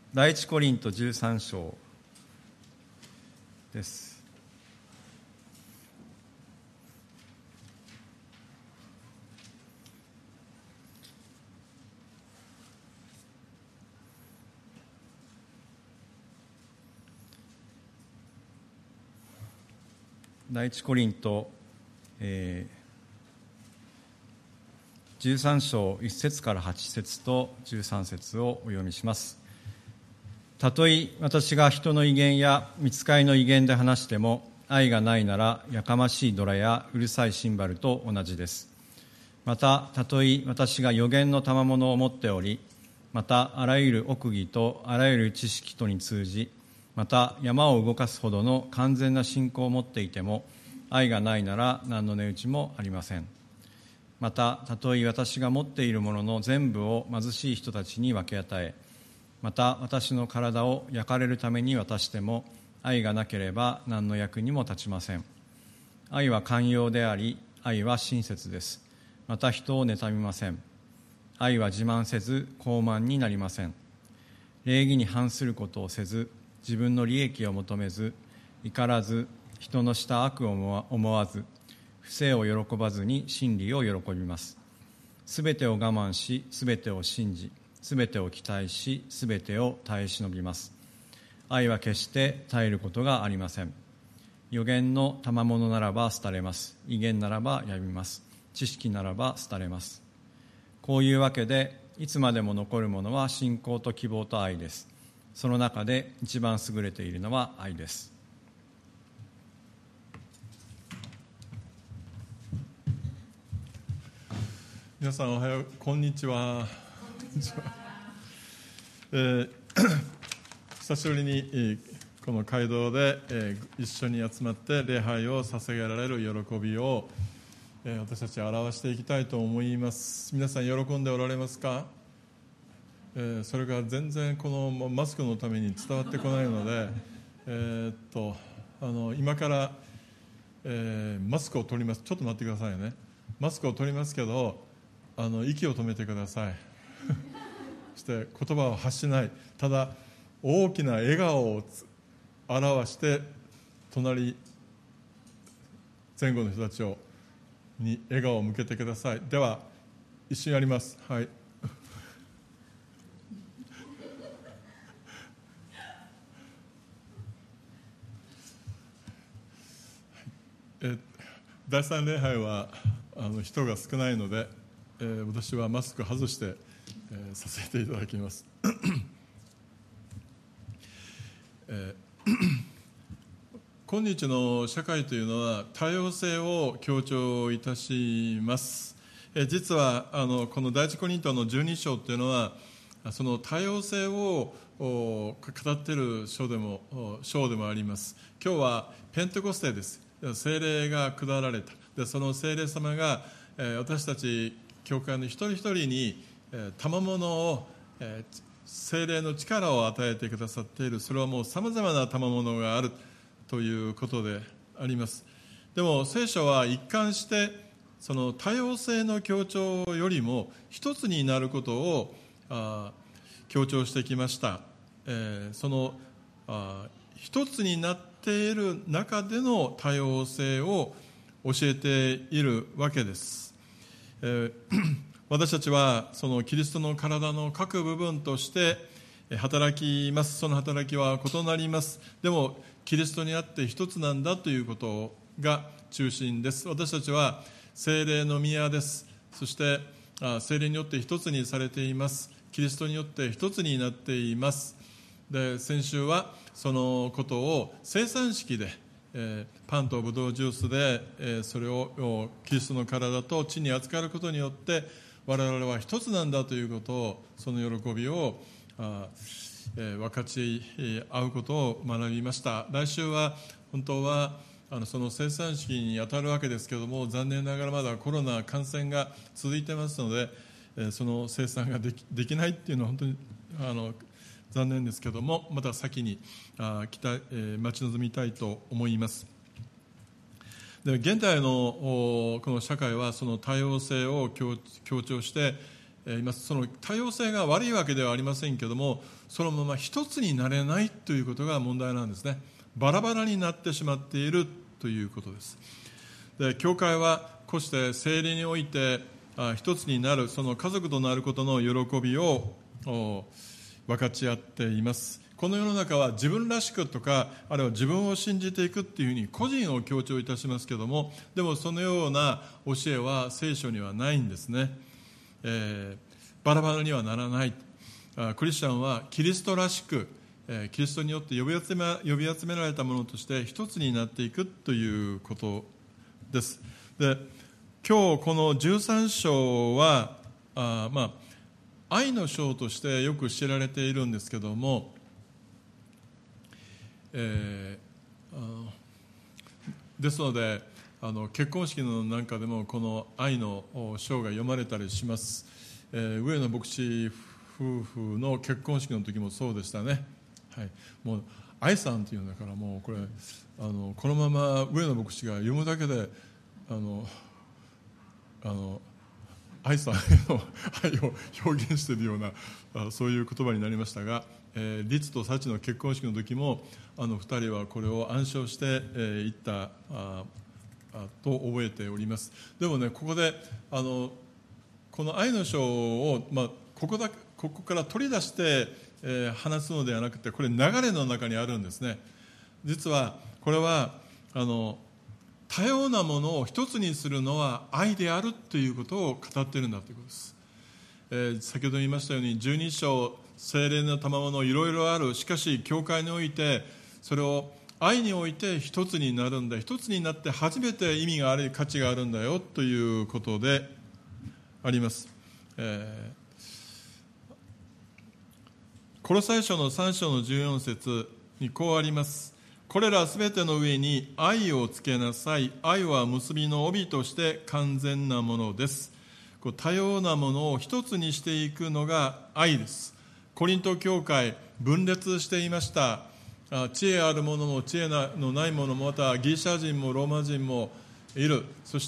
第一コリント13章です。第一コリント、13章1節から8節と13節をお読みします。たとえ私が人の威厳や御使いの威厳で話しても、愛がないならやかましいドラやうるさいシンバルと同じです。また、たとえ私が預言の賜物を持っており、またあらゆる奥義とあらゆる知識とに通じ、また山を動かすほどの完全な信仰を持っていても、愛がないなら何の値打ちもありません。また、たとえ私が持っているものの全部を貧しい人たちに分け与え、また私の体を焼かれるために渡しても、愛がなければ何の役にも立ちません。愛は寛容であり、愛は親切です。また人を妬みません。愛は自慢せず傲慢になりません。礼儀に反することをせず、自分の利益を求めず、怒らず、人のした悪を思わず、不正を喜ばずに真理を喜びます。すべてを我慢し、すべてを信じ、すべてを期待し、すべてを耐え忍びます。愛は決して絶えることがありません。預言の賜物ならば廃れます。威厳ならば病みます。知識ならば廃れます。こういうわけで、いつまでも残るものは信仰と希望と愛です。その中で一番優れているのは愛です。 皆さんおはよう、こんにちは。久しぶりにこの街道で一緒に集まって礼拝を捧げられる喜びを私たちは表していきたいと思います。皆さん喜んでおられますか？それが全然このマスクのために伝わってこないので、今から、マスクを取ります。ちょっと待ってくださいね。マスクを取りますけど、息を止めてください。そして言葉を発しない。ただ大きな笑顔を表して隣前後の人たちに笑顔を向けてください。では一緒にやります。はい。第三礼拝は人が少ないので、私はマスク外して、させていただきます。今日の社会というのは多様性を強調いたします。実はこの第一コリントの12章というのはその多様性を語っている章でもあります。今日はペンテコステです。聖霊が下られた。でその聖霊様が私たち教会の一人一人に賜物を聖霊の力を与えてくださっている。それはもうさまざまな賜物があるということであります。でも聖書は一貫してその多様性の強調よりも一つになることを強調してきました。その一つになっている中での多様性を教えているわけです。私たちはそのキリストの体の各部分として働きます。その働きは異なります。でもキリストにあって一つなんだということが中心です。私たちは聖霊の宮です。そして聖霊によって一つにされています。キリストによって一つになっています。で先週はそのことを生産式でパンとブドウジュースでそれをキリストの体と血に扱うことによって我々は一つなんだということを、その喜びを分かち合うことを学びました。来週は本当はその生産式に当たるわけですけれども、残念ながらまだコロナ感染が続いてますので、その生産ができないっていうのは本当に残念ですけども、また先に待ち望みたいと思います。で現代のこの社会はその多様性を強調して、 います。その多様性が悪いわけではありませんけども、そのまま一つになれないということが問題なんですね。バラバラになってしまっているということです。で、教会はこうして聖霊において一つになる、その家族となることの喜びを分かち合っています。この世の中は自分らしくとか、あるいは自分を信じていくっていうふうに個人を強調いたしますけども、でもそのような教えは聖書にはないんですね。バラバラにはならない。クリスチャンはキリストらしく、キリストによって呼び集められたものとして一つになっていくということです。で、今日この13章は愛の章としてよく知られているんですけども、ですので結婚式のなんかでもこの愛の章が読まれたりします。上野牧師夫婦の結婚式の時もそうでしたね。はい、もう愛さんっていうんだから、もうこれこのまま上野牧師が読むだけで愛さんへの愛を表現しているようなそういう言葉になりましたが、律と幸の結婚式の時も2人はこれを暗唱して言ったと覚えております。でもね、ここでこの愛の章を、ここから取り出して、話すのではなくて、これ流れの中にあるんですね。実はこれは多様なものを一つにするのは愛であるということを語っているんだということです。先ほど言いましたように12章、聖霊の賜物いろいろある。しかし教会においてそれを愛において一つになるんだ、一つになって初めて意味がある、価値があるんだよということであります。コロサイ書の3章の14節にこうあります。これらすべての上に愛をつけなさい。愛は結びの帯として完全なものです。多様なものを一つにしていくのが愛です。コリント教会分裂していました。知恵ある者も知恵のない者も、またギリシャ人もローマ人もいる。そして、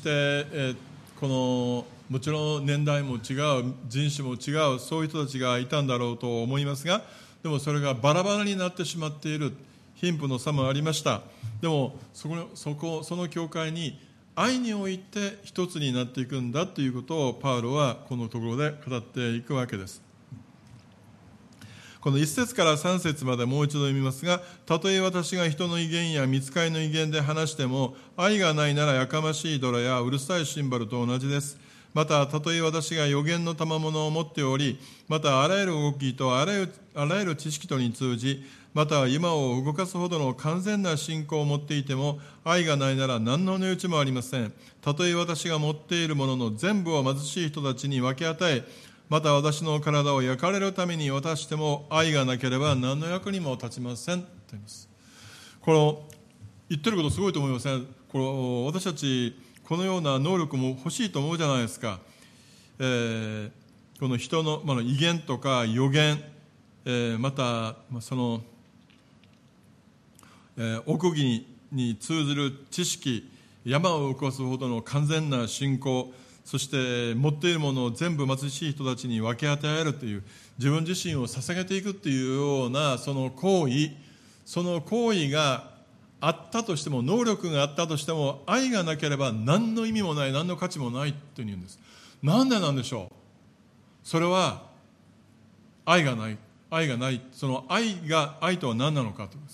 もちろん年代も違う、人種も違う、そういう人たちがいたんだろうと思いますが、でもそれがバラバラになってしまっている。貧富の差もありました。でもその教会に愛において一つになっていくんだということをパウロはこのところで語っていくわけです。この1節から3節までもう一度読みますが、たとえ私が人の威厳や御使いの威厳で話しても、愛がないならやかましいドラやうるさいシンバルと同じです。また、たとえ私が預言の賜物を持っており、またあらゆる動きとあらゆる知識とに通じ、また今を動かすほどの完全な信仰を持っていても、愛がないなら何の値打ちもありません。たとえ私が持っているものの全部を貧しい人たちに分け与え、また私の体を焼かれるために渡しても、愛がなければ何の役にも立ちませんと言います。この言ってることすごいと思いません？私たちこのような能力も欲しいと思うじゃないですか。この人の、威厳とか預言、またその奥義に通ずる知識、山を動かすほどの完全な信仰、そして持っているものを全部貧しい人たちに分け与えるという、自分自身を捧げていくというようなその行為があったとしても、能力があったとしても、愛がなければ何の意味もない、何の価値もないというんです。なんでなんでしょう。それは愛がない。その愛とは何なのかということです。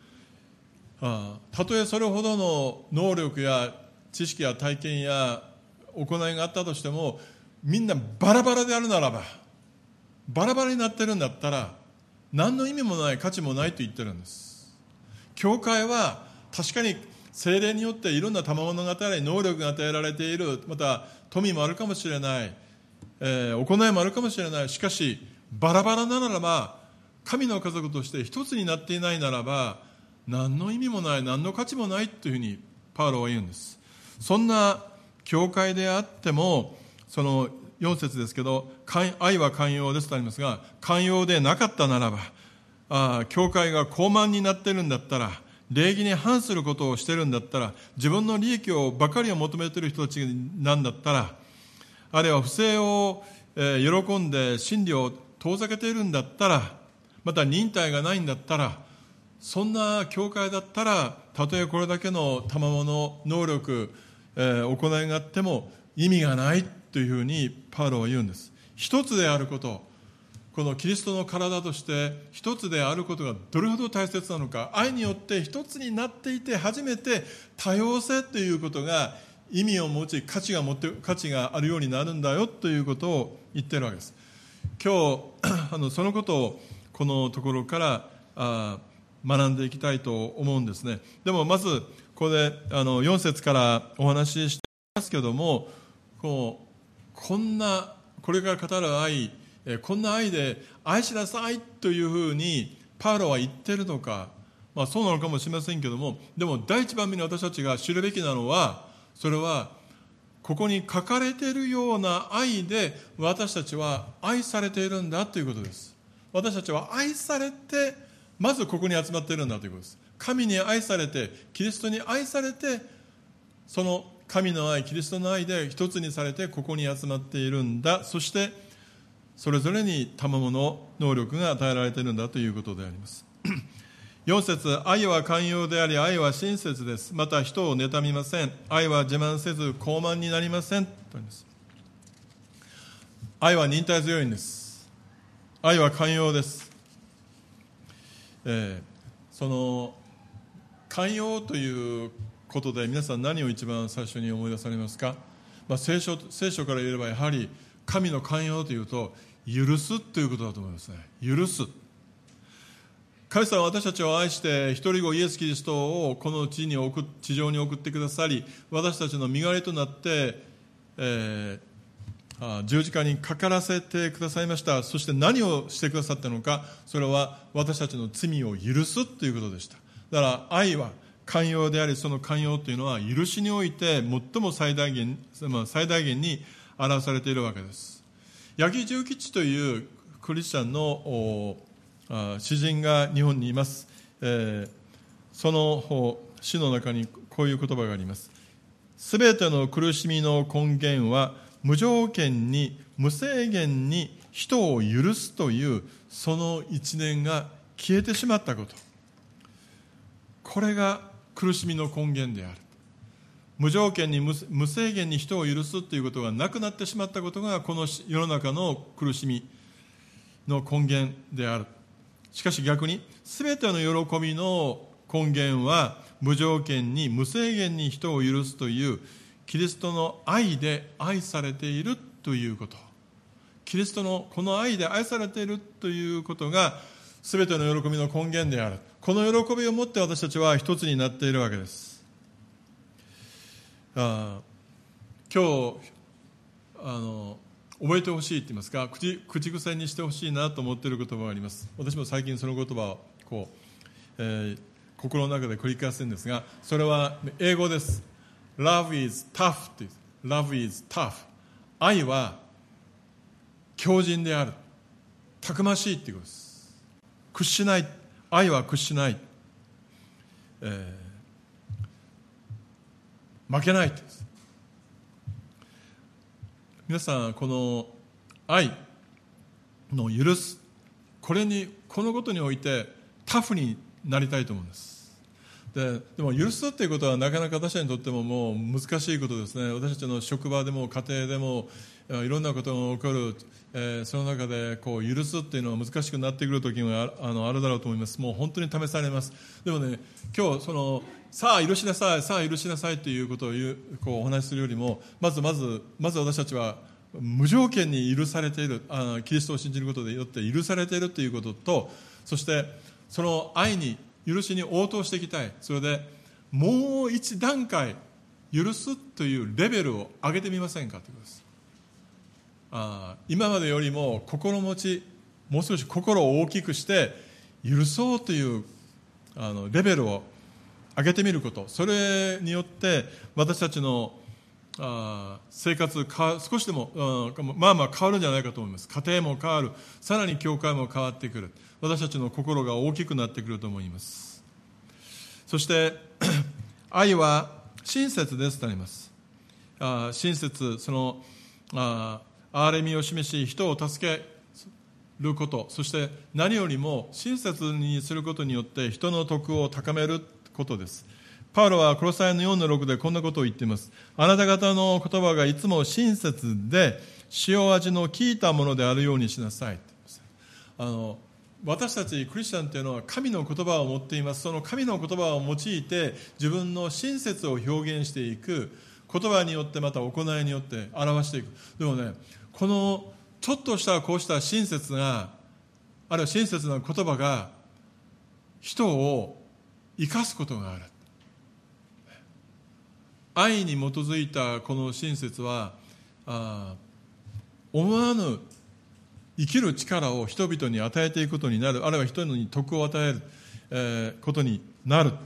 たとえそれほどの能力や知識や体験や行いがあったとしても、みんなバラバラであるならば、バラバラになってるんだったら何の意味もない、価値もないと言ってるんです。教会は確かに聖霊によっていろんな賜物が与えられ、能力が与えられている、また富もあるかもしれない、行いもあるかもしれない。しかしバラバラならば、神の家族として一つになっていないならば、何の意味もない、何の価値もないというふうにパウロは言うんです。そんな教会であっても、その4節ですけど、愛は寛容ですとありますが、寛容でなかったならば、教会が高慢になっているんだったら、礼儀に反することをしているんだったら、自分の利益ばかりを求めている人たちなんだったら、あるいは不正を喜んで真理を遠ざけているんだったら、また忍耐がないんだったら、そんな教会だったら、たとえこれだけの賜物、能力、行いがあっても意味がないというふうにパウロは言うんです。一つであること、このキリストの体として一つであることがどれほど大切なのか、愛によって一つになっていて初めて多様性ということが意味を持ち、価値があるようになるんだよということを言っているわけです。今日そのことをこのところから学んでいきたいと思うんですね。でもまずここで4節からお話ししていますけども、これから語る愛、こんな愛で愛しなさいというふうにパウロは言っているのか、そうなのかもしれませんけども、でも第一番目に私たちが知るべきなのは、それはここに書かれているような愛で私たちは愛されているんだということです。私たちは愛されてまずここに集まっているんだということです。神に愛されて、キリストに愛されて、その神の愛、キリストの愛で一つにされてここに集まっているんだ。そしてそれぞれに賜物、能力が与えられているんだということであります。4節、愛は寛容であり、愛は親切です。また人を妬みません。愛は自慢せず傲慢になりませんとあります。愛は忍耐強いんです。愛は寛容です。その寛容ということで皆さん何を一番最初に思い出されますか？聖書から言えばやはり神の寛容というと許すということだと思いますね。許す。神様は私たちを愛して一人子イエス・キリストをこの地上に送ってくださり、私たちの身代わりとなって、十字架にかからせてくださいました。そして何をしてくださったのか、それは私たちの罪を許すということでした。だから愛は寛容であり、その寛容というのは許しにおいて最も最大限に表されているわけです。八木重吉というクリスチャンの詩人が日本にいます。その詩の中にこういう言葉があります。すべての苦しみの根源は無条件に無制限に人を許すというその一念が消えてしまったこと、これが苦しみの根源である。無条件に無制限に人を許すということがなくなってしまったことがこの世の中の苦しみの根源である。しかし逆に全ての喜びの根源は無条件に無制限に人を許すというキリストの愛で愛されているということ、キリストのこの愛で愛されているということが全ての喜びの根源である。この喜びを持って私たちは一つになっているわけです。今日覚えてほしいと言いますか、口癖にしてほしいなと思っている言葉があります。私も最近その言葉を心の中で繰り返すんですが、それは英語です。Love is tough という。Love is tough。愛は強靭である。たくましいということです。屈しない。愛は屈しない。負けないという。皆さん、この愛の許す、このことにおいてタフになりたいと思うんです。でも許すということはなかなか私たちにとってももう難しいことですね。私たちの職場でも家庭でもいろんなことが起こる、その中で許すっていうのは難しくなってくる時もあるだろうと思います。もう本当に試されます。でもね、今日さあ許しなさい、さあ許しなさいということをお話しするよりも、まず私たちは無条件に許されている、キリストを信じることでよって許されているということと、そしてその愛に許しに応答していきたい。それでもう一段階許すというレベルを上げてみませんかということです。今までよりも心持ち、もう少し心を大きくして許そうというレベルを上げてみること、それによって私たちの生活少しでも変わるんじゃないかと思います。家庭も変わる、さらに教会も変わってくる、私たちの心が大きくなってくると思います。そして愛は親切ですとなります。親切、 憐れみを示し、人を助けること、そして何よりも親切にすることによって人の徳を高めることです。パウロはコロサイの 4-6 でこんなことを言っています。あなた方の言葉がいつも親切で塩味の効いたものであるようにしなさい。私たちクリスチャンというのは神の言葉を持っています。その神の言葉を用いて自分の親切を表現していく、言葉によってまた行いによって表していく。でもね、このちょっとしたこうした親切な、あるいは親切な言葉が人を生かすことがある。愛に基づいたこの親切は思わぬ生きる力を人々に与えていくことになる、あるいは人に徳を与える、ことになる。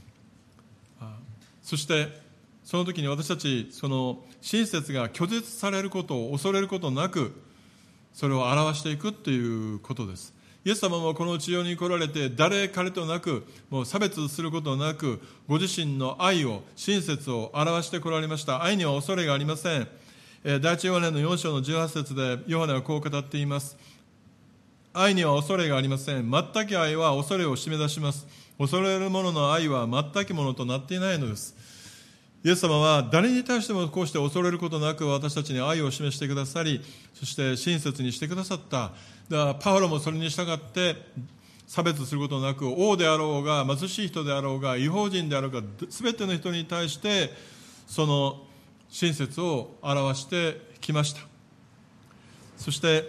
そしてその時に私たちその親切が拒絶されることを恐れることなく、それを表していくということです。イエス様もこの地上に来られて誰彼となく、もう差別することなく、ご自身の愛を親切を表してこられました。愛には恐れがありません。第一ヨハネの4章の18節でヨハネはこう語っています。愛には恐れがありません。全く愛は恐れを締め出します。恐れる者の愛は全くものとなっていないのです。イエス様は誰に対してもこうして恐れることなく私たちに愛を示してくださり、そして親切にしてくださった。だからパウロもそれに従って差別することなく、王であろうが貧しい人であろうが違法人であろうが、全ての人に対してその親切を表してきました。そして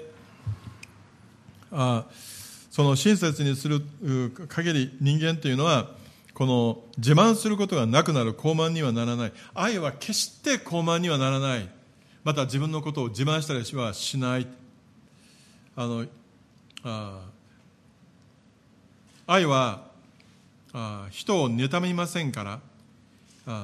その親切にする限り人間というのはこの自慢することがなくなる。傲慢にはならない。愛は決して傲慢にはならない。また自分のことを自慢したりはしない。愛は人を妬みませんから、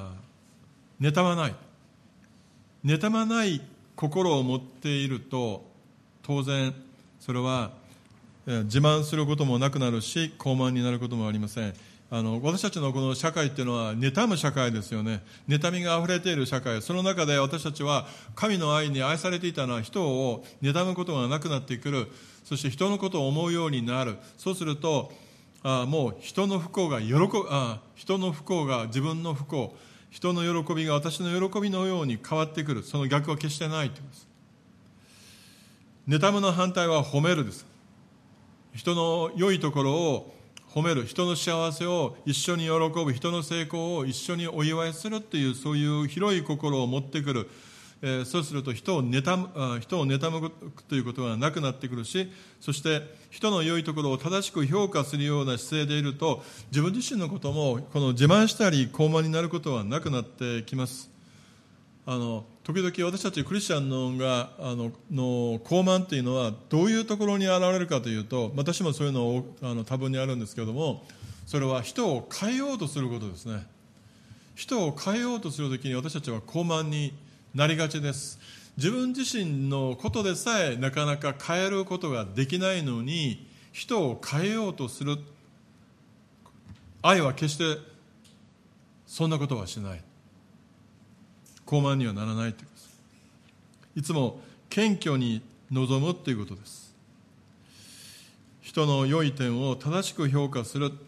妬まない。妬まない心を持っていると、当然それは自慢することもなくなるし、傲慢になることもありません。私たちのこの社会っていうのは妬む社会ですよね。妬みがあふれている社会。その中で私たちは神の愛に愛されていたのは人を妬むことがなくなってくる。そして人のことを思うようになる。そうするともう人の不幸が自分の不幸、人の喜びが私の喜びのように変わってくる。その逆は決してないということです。妬むの反対は褒めるです。人の良いところを褒める、人の幸せを一緒に喜ぶ、人の成功を一緒にお祝いするっていう、そういう広い心を持ってくる。そうすると人を妬むということがなくなってくるし、そして人の良いところを正しく評価するような姿勢でいると、自分自身のこともこの自慢したり傲慢になることはなくなってきます。時々私たちクリスチャンの傲慢というのはどういうところに現れるかというと、私もそういうのを多分にあるんですけれども、それは人を変えようとすることですね。人を変えようとするときに私たちは傲慢になりがちです。自分自身のことでさえなかなか変えることができないのに、人を変えようとする。愛は決してそんなことはしない。傲慢にはならないということです。いつも謙虚に臨むということです。人の良い点を正しく評価する、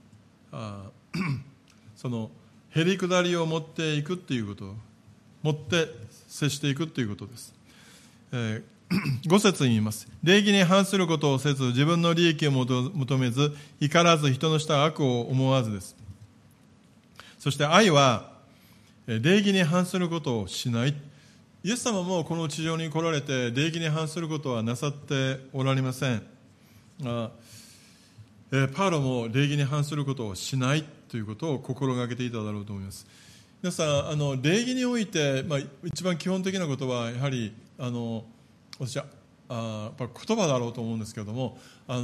そのへりくだりを持っていくということ、持って接していくということです。5節に言います。礼儀に反することをせず、自分の利益を求めず、怒らず、人のした悪を思わずです。そして愛は礼儀に反することをしない。イエス様もこの地上に来られて礼儀に反することはなさっておられません。パウロも礼儀に反することをしないということを心がけていただろうと思います。皆さん、礼儀において、一番基本的なことはやはり私はやっぱ言葉だろうと思うんですけれども、言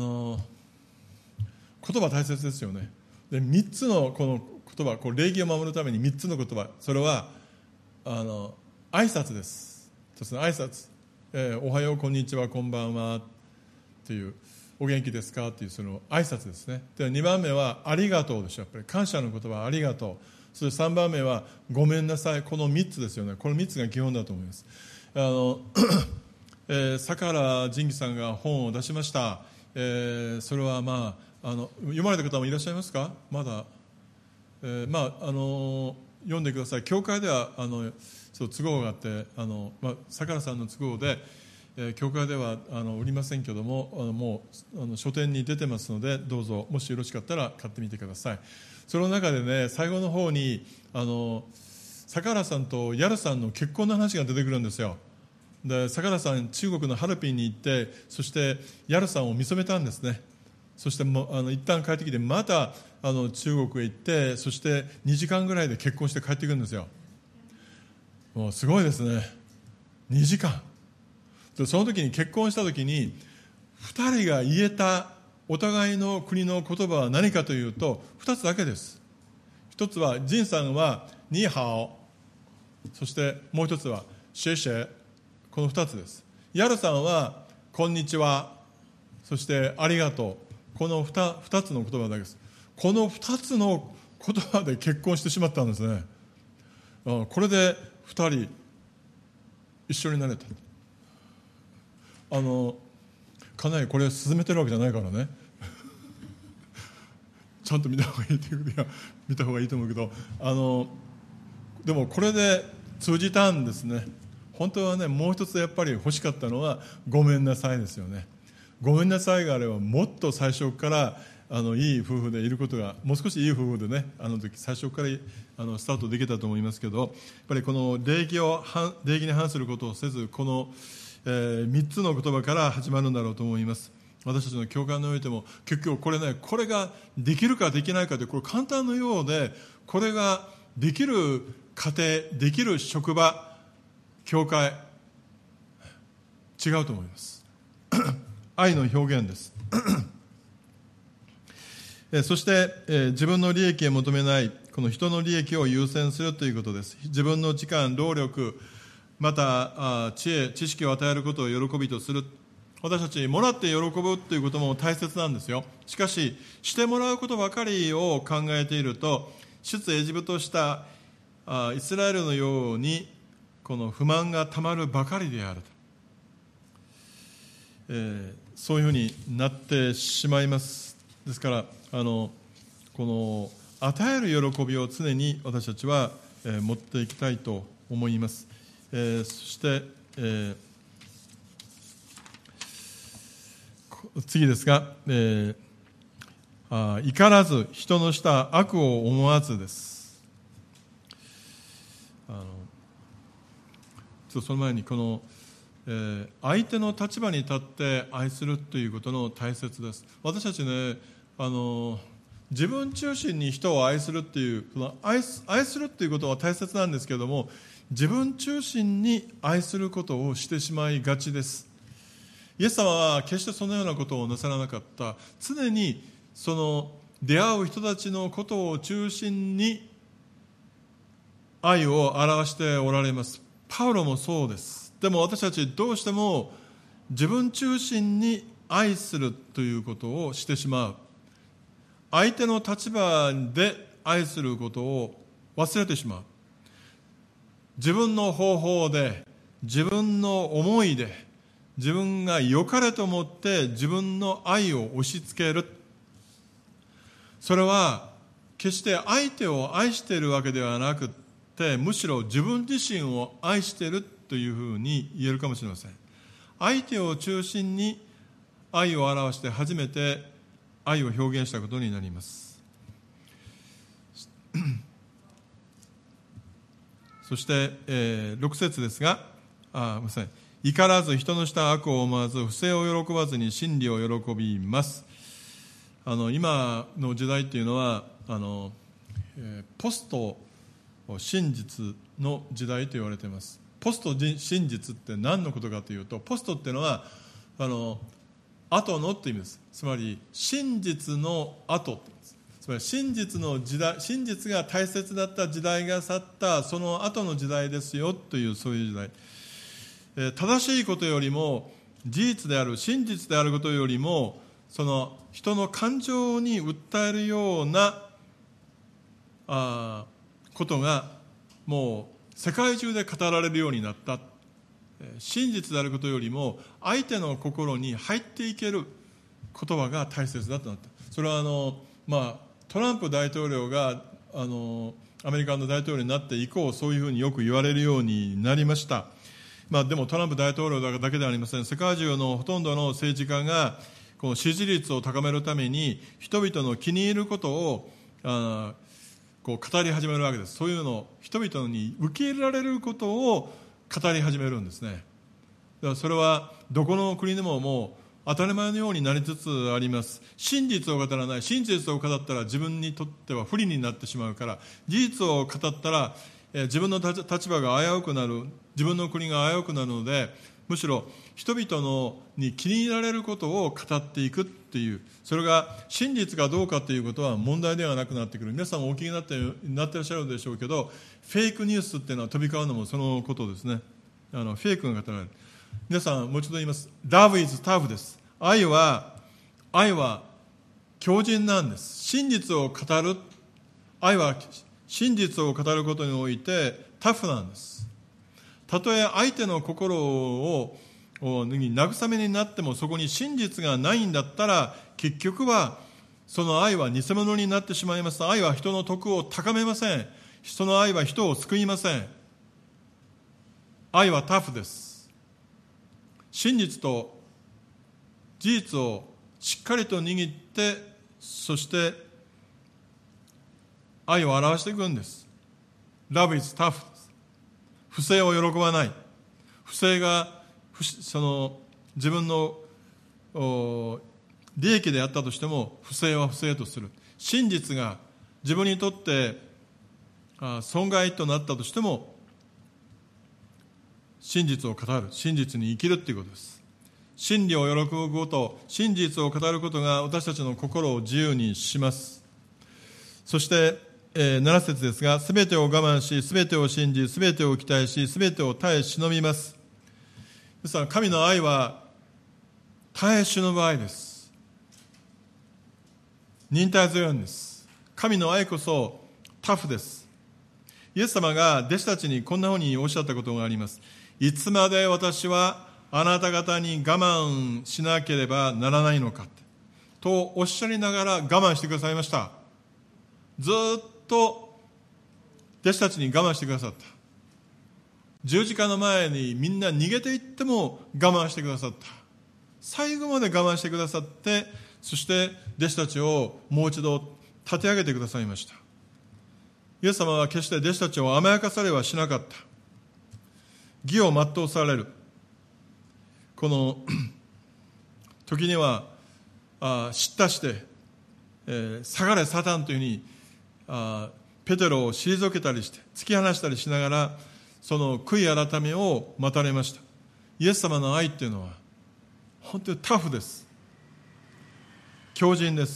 葉大切ですよね。で、3つのこの言葉、礼儀を守るために3つの言葉、それは挨拶です。挨拶、おはよう、こんにちは、こんばんはという、お元気ですかというその挨拶ですね。で、2番目はありがとうでしょ。やっぱり感謝の言葉、ありがとう。そして3番目はごめんなさい。この3つですよね。この3つが基本だと思います。 坂原仁義さんが本を出しました。それは、読まれた方もいらっしゃいますか？まだ、読んでください。教会では都合があって、坂原さんの都合で、教会では売りませんけども、もう書店に出てますので、どうぞもしよろしかったら買ってみてください。その中でね、最後の方に坂原さんとヤルさんの結婚の話が出てくるんですよ。で、坂原さん中国のハルピンに行って、そしてヤルさんを見初めたんですね。そして一旦帰ってきて、また中国へ行って、そして2時間ぐらいで結婚して帰ってくるんですよ。もうすごいですね。2時間で、その時に結婚した時に2人が言えたお互いの国の言葉は何かというと、2つだけです。一つは、ジンさんはニーハオ、そしてもう一つはシェシェ、この2つです。ヤルさんはこんにちは、そしてありがとう、この 2つの言葉だけです。この2つの言葉で結婚してしまったんですね。これで2人一緒になれた。かなりこれ進めてるわけじゃないからねちゃんと見た方がいいというか、見た方がいいと思うけど、でもこれで通じたんですね。本当はね、もう一つやっぱり欲しかったのはごめんなさいですよね。ごめんなさいがあれば、もっと最初からいい夫婦でいることが、もう少しいい夫婦でね、最初からスタートできたと思いますけど、やっぱりこの礼儀に反することをせず、この3つの言葉から始まるんだろうと思います。私たちの教会においても結局これができるかできないかで、これ簡単のようで、これができる家庭、できる職場、教会、違うと思います愛の表現ですそして、自分の利益を求めない、この人の利益を優先するということです。自分の時間、労力、また知恵、知識を与えることを喜びとする。私たちもらって喜ぶということも大切なんですよ。しかし、してもらうことばかりを考えていると、出エジプトしたイスラエルのようにこの不満がたまるばかりであると、そういうふうになってしまいます。ですからこの与える喜びを常に私たちは、持っていきたいと思います。そして、次ですが、怒らず人のした悪を思わずです。その前にこの、相手の立場に立って愛するということの大切です。私たちね、自分中心に人を愛するっていう、愛するっていうことは大切なんですけれども、自分中心に愛することをしてしまいがちです。イエス様は決してそのようなことをなさらなかった。常にその出会う人たちのことを中心に愛を表しておられます。パウロもそうです。でも私たちどうしても自分中心に愛するということをしてしまう。相手の立場で愛することを忘れてしまう。自分の方法で、自分の思いで、自分が良かれと思って自分の愛を押し付ける。それは決して相手を愛しているわけではなくて、むしろ自分自身を愛しているというふうに言えるかもしれません。相手を中心に愛を表して初めて愛を表現したことになります。そして、6節ですが、ごめんなさい。怒らず人のした悪を思わず、不正を喜ばずに真理を喜びます。今の時代っていうのはポスト真実の時代と言われています。ポスト真実って何のことかというと、ポストっていうのは後のって意味です。つまり真実の後、つまり真実の時代、真実が大切だった時代が去ったその後の時代ですよという、そういう時代。正しいことよりも事実である真実であることよりも、その人の感情に訴えるようなことがもう世界中で語られるようになった。 真実であることよりも相手の心に入っていける言葉が大切だとなった。それはトランプ大統領がアメリカの大統領になって以降、そういうふうによく言われるようになりました。でもトランプ大統領だけではありません。世界中のほとんどの政治家がこの支持率を高めるために人々の気に入ることをこう語り始めるわけです。そういうのを人々に受け入れられることを語り始めるんですね。だからそれはどこの国でももう当たり前のようになりつつあります。真実を語らない。真実を語ったら自分にとっては不利になってしまうから、事実を語ったら自分の立場が危うくなる、自分の国が危うくなるので、むしろ人々に気に入られることを語っていくっていう、それが真実かどうかということは問題ではなくなってくる。皆さんもお気になっていらっしゃるでしょうけど、フェイクニュースっていうのは飛び交うのもそのことですね。フェイクが語られる。皆さんもう一度言います。 Love is tough です。愛は強靭なんです。真実を語る、愛は真実を語ることにおいてタフなんです。たとえ相手の心を慰めになっても、そこに真実がないんだったら、結局はその愛は偽物になってしまいます。愛は人の徳を高めません。その愛は人を救いません。愛はタフです。真実と事実をしっかりと握って、そして愛を表していくんです。 Love is tough です。不正を喜ばない。不正が自分の利益であったとしても、不正は不正とする。真実が自分にとって損害となったとしても、真実を語る、真実に生きるということです。真理を喜ぶこと、真実を語ることが私たちの心を自由にします。そして7節ですが、すべてを我慢し、すべてを信じ、すべてを期待し、すべてを耐え忍びます。ですから、神の愛は耐え忍ぶ愛です。忍耐強いんです。神の愛こそタフです。イエス様が弟子たちにこんなふうにおっしゃったことがあります。いつまで私はあなた方に我慢しなければならないのかとおっしゃりながら我慢してくださいました。ずっと弟子たちに我慢してくださった。十字架の前にみんな逃げていっても我慢してくださった。最後まで我慢してくださって、そして弟子たちをもう一度立て上げてくださいました。イエス様は決して弟子たちを甘やかされはしなかった。義を全うされる。この時には叱咤して、下がれサタンというふうにペテロを退けたりして突き放したりしながら、その悔い改めを待たれました。イエス様の愛っていうのは本当にタフです。強靭です。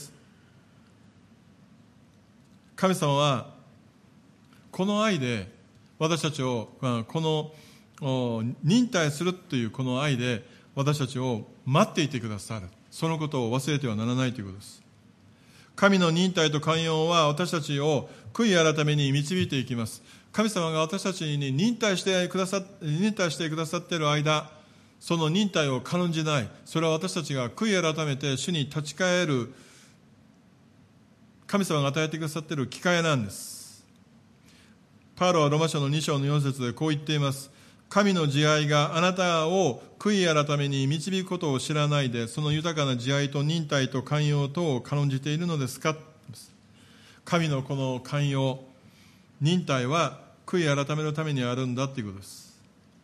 神様はこの愛で私たちを、この忍耐するというこの愛で私たちを待っていてくださる。そのことを忘れてはならないということです。神の忍耐と寛容は私たちを悔い改めに導いていきます。神様が私たちに忍耐してくださっている間、その忍耐を軽んじない。それは私たちが悔い改めて主に立ち返る、神様が与えてくださっている機会なんです。パウロはローマ書の2章の4節でこう言っています。神の慈愛があなたを悔い改めに導くことを知らないで、その豊かな慈愛と忍耐と寛容とを軽んじているのですか。神のこの寛容、忍耐は悔い改めるためにあるんだということです。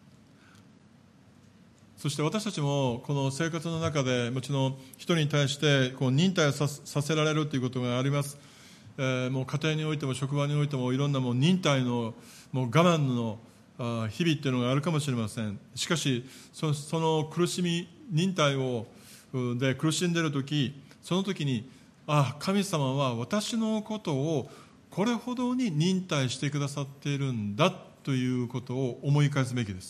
そして私たちもこの生活の中でもちろん人に対してこう忍耐させられるということがあります。もう家庭においても職場においてもいろんなもう忍耐のもう我慢の日々っていうのがあるかもしれません。しかしその苦しみ、忍耐で苦しんでいる時、その時に神様は私のことをこれほどに忍耐してくださっているんだということを思い返すべきです。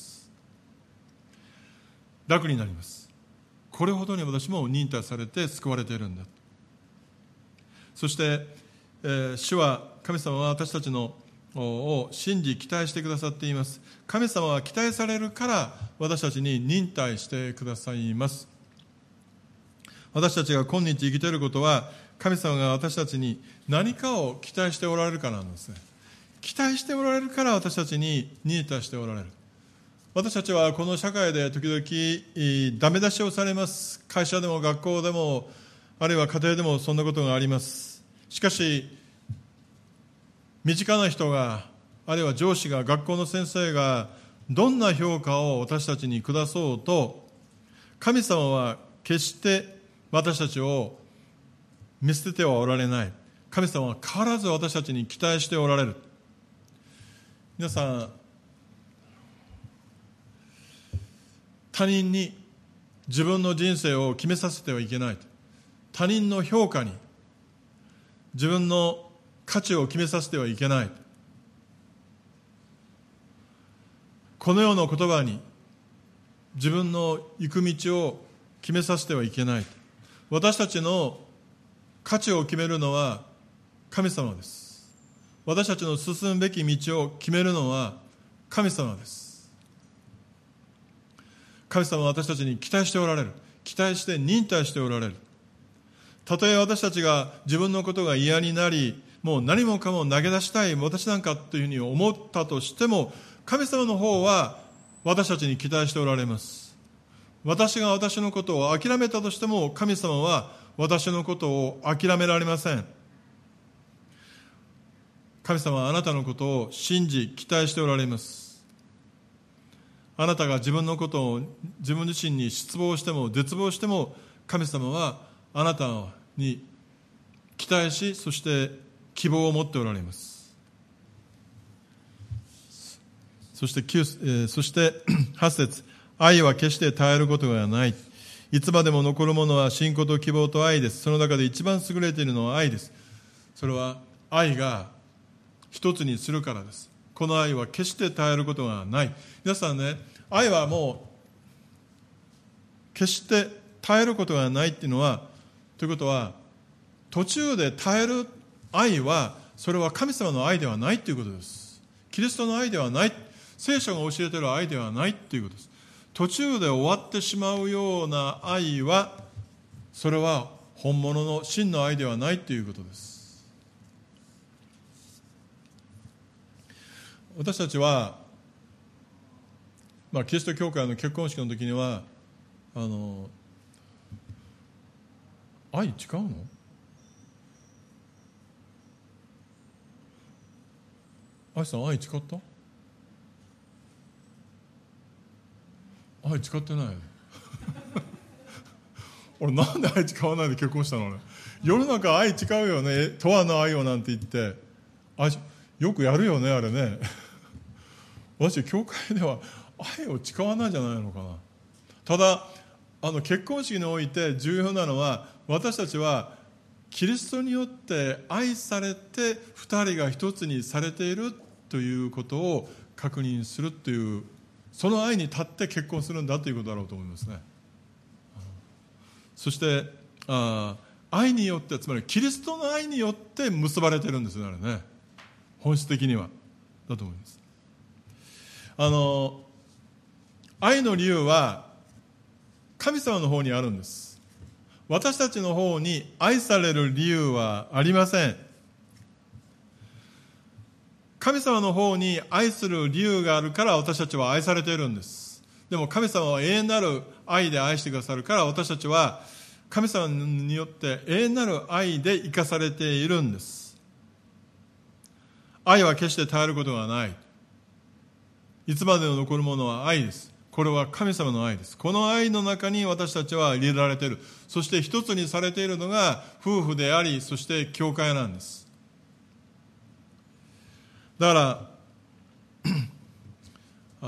楽になります。これほどに私も忍耐されて救われているんだ。そして、主は、神様は私たちのを信じ期待してくださっています。神様は期待されるから私たちに忍耐してくださいます。私たちが今日生きていることは、神様が私たちに何かを期待しておられるからなんですね。期待しておられるから私たちに忍耐しておられる。私たちはこの社会で時々ダメ出しをされます。会社でも学校でも、あるいは家庭でもそんなことがあります。しかし身近な人が、あるいは上司が、学校の先生がどんな評価を私たちに下そうと、神様は決して私たちを見捨ててはおられない。神様は変わらず私たちに期待しておられる。皆さん、他人に自分の人生を決めさせてはいけない。他人の評価に自分の価値を決めさせてはいけない。このような言葉に自分の行く道を決めさせてはいけない。私たちの価値を決めるのは神様です。私たちの進むべき道を決めるのは神様です。神様は私たちに期待しておられる。期待して忍耐しておられる。たとえ私たちが自分のことが嫌になり、もう何もかも投げ出したい、私なんかというふうに思ったとしても、神様の方は私たちに期待しておられます。私が私のことを諦めたとしても、神様は私のことを諦められません。神様はあなたのことを信じ期待しておられます。あなたが自分のことを自分自身に失望しても絶望しても、神様はあなたに期待し、そして希望を持っておられます。そして8節、愛は決して絶えることがない。いつまでも残るものは信仰と希望と愛です。その中で一番優れているのは愛です。それは愛が一つにするからです。この愛は決して絶えることがない。皆さんね、愛はもう決して絶えることがないっていうのは、ということは途中で絶える愛は、それは神様の愛ではないということです。キリストの愛ではない、聖書が教えている愛ではないということです。途中で終わってしまうような愛は、それは本物の真の愛ではないということです。私たちは、キリスト教会の結婚式の時には愛違うの？愛さん、愛違った？愛違ってない俺なんで愛違わないで結婚したのね。世の中愛違うよね、とわの愛をなんて言ってよくやるよね、あれね私教会では愛を誓わないんじゃないのかな。ただ結婚式において重要なのは、私たちはキリストによって愛されて二人が一つにされているということを確認するという、その愛に立って結婚するんだということだろうと思いますね。そして愛によって、つまりキリストの愛によって結ばれているんですよね、あれね、本質的にはだと思います。愛の理由は神様の方にあるんです。私たちの方に愛される理由はありません。神様の方に愛する理由があるから私たちは愛されているんです。でも神様は永遠なる愛で愛してくださるから、私たちは神様によって永遠なる愛で生かされているんです。愛は決して絶えることがない。いつまでも残るものは愛です。これは神様の愛です。この愛の中に私たちは入れられている。そして一つにされているのが夫婦であり、そして教会なんです。だから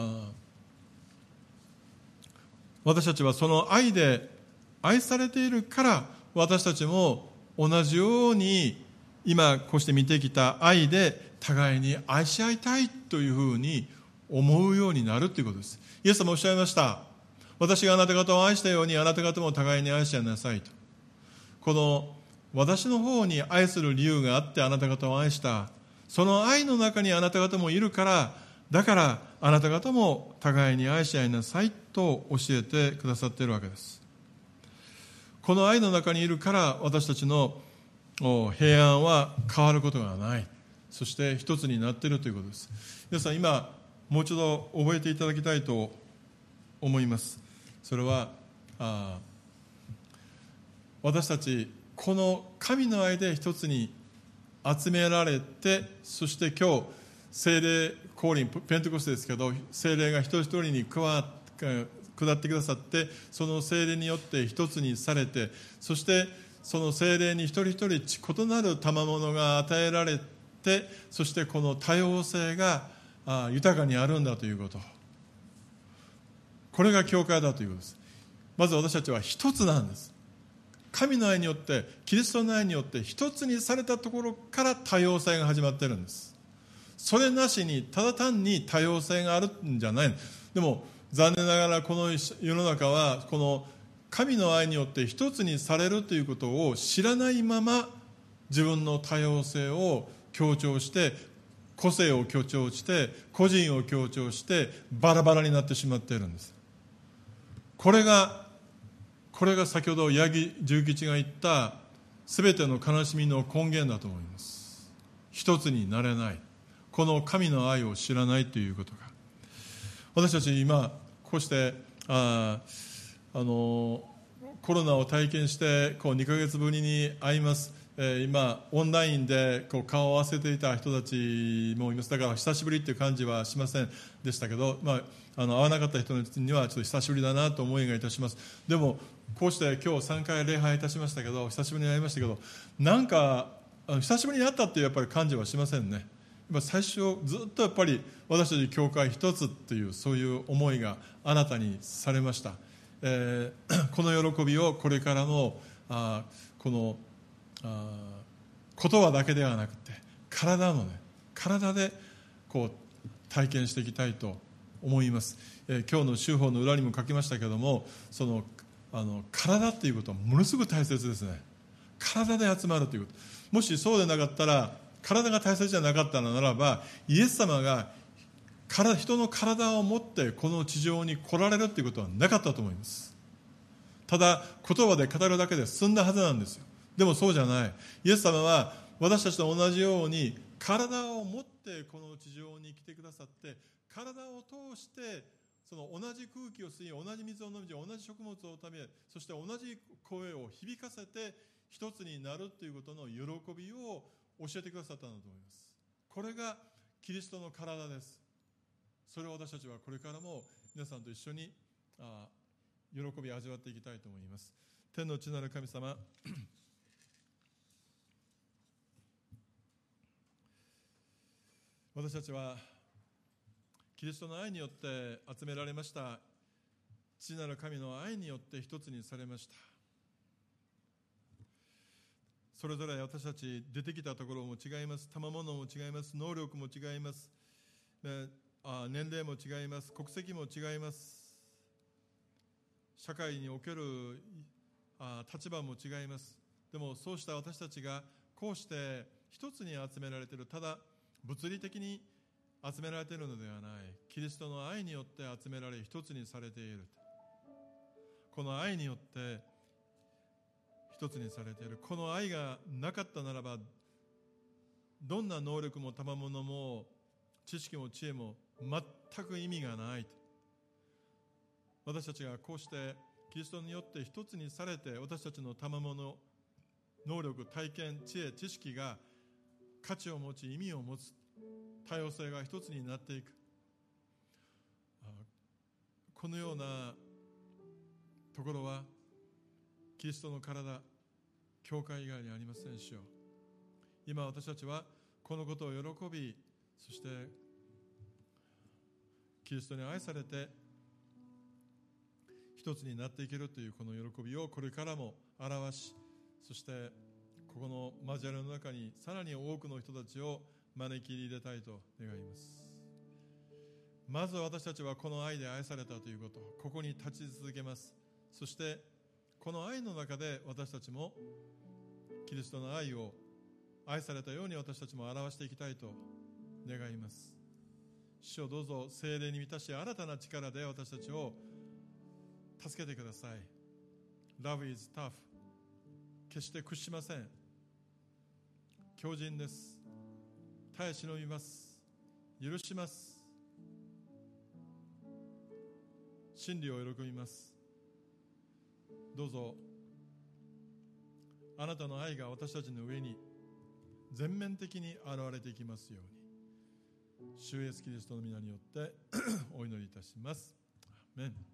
私たちはその愛で愛されているから、私たちも同じように今こうして見てきた愛で互いに愛し合いたいというふうに思うようになるということです。イエス様おっしゃいました。私があなた方を愛したようにあなた方も互いに愛し合いなさいと。この私の方に愛する理由があってあなた方を愛した、 その愛の中にあなた方もいるから、だからあなた方も互いに愛し合いなさいと教えてくださっているわけです。この愛の中にいるから私たちの平安は変わることがない。そして一つになっているということです。皆さん、今もう一度覚えていただきたいと思います。それは私たちこの神の愛で一つに集められて、そして今日聖霊降臨、ペンテコステですけど、聖霊が一人一人に下ってくださって、その聖霊によって一つにされて、そしてその聖霊に一人一人異なる賜物が与えられて、そしてこの多様性が豊かにあるんだということ、これが教会だということです。まず私たちは一つなんです。神の愛によって、キリストの愛によって一つにされたところから多様性が始まっているんです。それなしにただ単に多様性があるんじゃない。でも残念ながらこの世の中はこの神の愛によって一つにされるということを知らないまま、自分の多様性を強調して、個性を強調して、個人を強調してバラバラになってしまっているんです。これが先ほど八木重吉が言った全ての悲しみの根源だと思います。一つになれない、この神の愛を知らないということが、私たち今こうしてコロナを体験して2ヶ月ぶりに会います。今オンラインで顔を合わせていた人たちもいます。だから久しぶりという感じはしませんでしたけど、会わなかった人にはちょっと久しぶりだなと思いがいたします。でもこうして今日3回礼拝いたしましたけど、久しぶりに会いましたけど、なんか久しぶりに会ったっていうやっぱり感じはしませんね。最初ずっとやっぱり私たち教会一つっていうそういう思いが新たにされました。この喜びをこれからもこの言葉だけではなくて体で体験していきたいと思います。今日の週報の裏にも書きましたけども、その体っていうことはものすごく大切ですね。体で集まるということ、もしそうでなかったら、体が大切じゃなかったのならば、イエス様が人の体を持ってこの地上に来られるということはなかったと思います。ただ言葉で語るだけで済んだはずなんですよ。でもそうじゃない。イエス様は私たちと同じように体を持ってこの地上に来てくださって、体を通してその同じ空気を吸い、同じ水を飲み、同じ食物を食べ、そして同じ声を響かせて一つになるということの喜びを教えてくださったんだと思います。これがキリストの体です。それを私たちはこれからも皆さんと一緒に喜びを味わっていきたいと思います。天の父なる神様、私たちはキリストの愛によって集められました。父なる神の愛によって一つにされました。それぞれ私たち出てきたところも違います。賜物も違います。能力も違います。年齢も違います。国籍も違います。社会における立場も違います。でもそうした私たちがこうして一つに集められている、ただ物理的に集められているのではない、キリストの愛によって集められ一つにされている。この愛によって一つにされている。この愛がなかったならば、どんな能力も賜物も知識も知恵も全く意味がない。私たちがこうしてキリストによって一つにされて、私たちの賜物、能力、体験、知恵、知識が価値を持ち意味を持つ、多様性が一つになっていく、このようなところはキリストの体、教会以外にありません。主よ、今私たちはこのことを喜び、そしてキリストに愛されて一つになっていけるというこの喜びをこれからも表し、そしてここの交わりの中にさらに多くの人たちを招き入れたいと願います。まず私たちはこの愛で愛されたということ、ここに立ち続けます。そしてこの愛の中で私たちもキリストの愛を愛されたように私たちも表していきたいと願います。主よ、どうぞ聖霊に満たし、新たな力で私たちを助けてください。 Love is tough。 決して屈しません。強靭です。耐え忍びます。許します。真理を喜びます。どうぞあなたの愛が私たちの上に全面的に現れていきますように、主イエスキリストの皆によってお祈りいたします。アーメン。